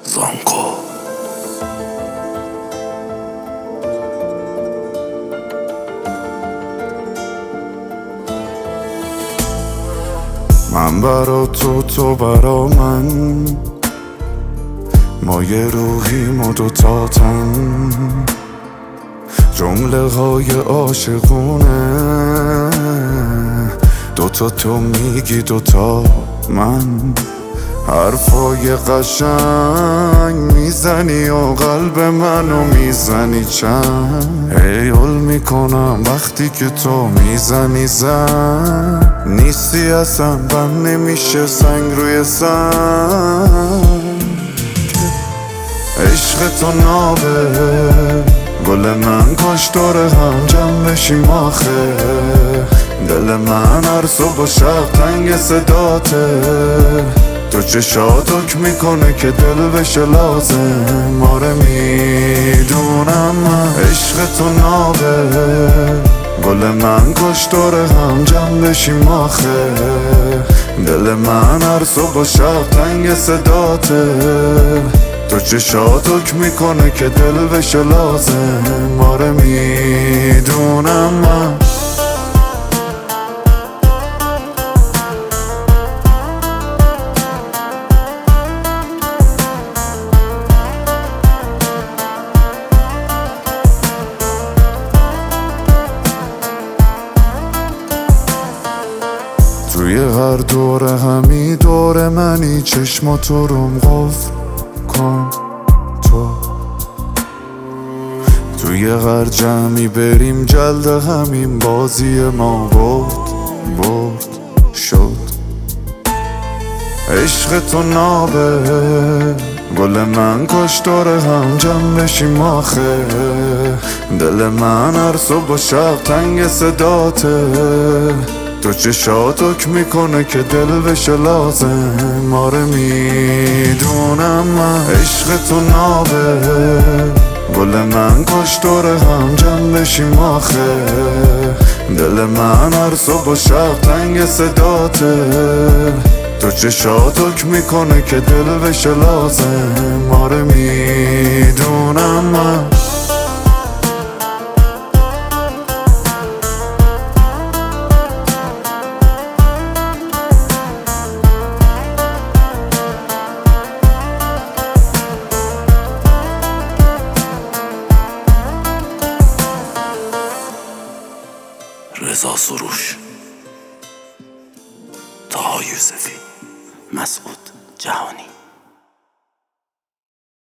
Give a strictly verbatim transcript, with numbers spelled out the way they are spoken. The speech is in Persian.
زانکو. من برا تو، تو برا من، ما یه روحیم و دوتا تن، جمله های عاشقونه، دوتا تو میگی دوتا من، حرفای قشنگ میزنی و قلب منو میزنی چند، هیول میکنم وقتی که تو میزنی زن، نیستی اصلا بند نمیشه سنگ روی سنگ، عشق تو نابه گل من، کاش دور هم جمع بشیم آخه، دل من هر صبح و شب تنگ صداته، تو چشات حکم میکنه که دل بشه لازم، آره میدونم من عشق تو نابه گل من، کاش دور هم جمع بشیم آخه، دل من هر صبح و شب تنگ صداته، تو چشات حکم میکنه که دل بشه لازم، آره میدونم من. توی هر دوره همی دور منی، چشماتو روم قفل کن تو، توی هر جمعی بریم جلد همین، بازی ما برد برد شد، عشق تو نابه گل من، کاش دور هم جمع بشیم آخه، دل من هر صبح و شب تنگ صداته، تو چشات حکم میکنه که دل بشه لازم، آره میدونم من عشق تو نابه گل من، کاش دور هم جمع بشیم آخه، دل من هر صبح و شب تنگ صداته، تو چشات حکم میکنه که دل بشه لازم، آره میدونم من. رضا سروش، طه یوسفی، مسعود جهانی.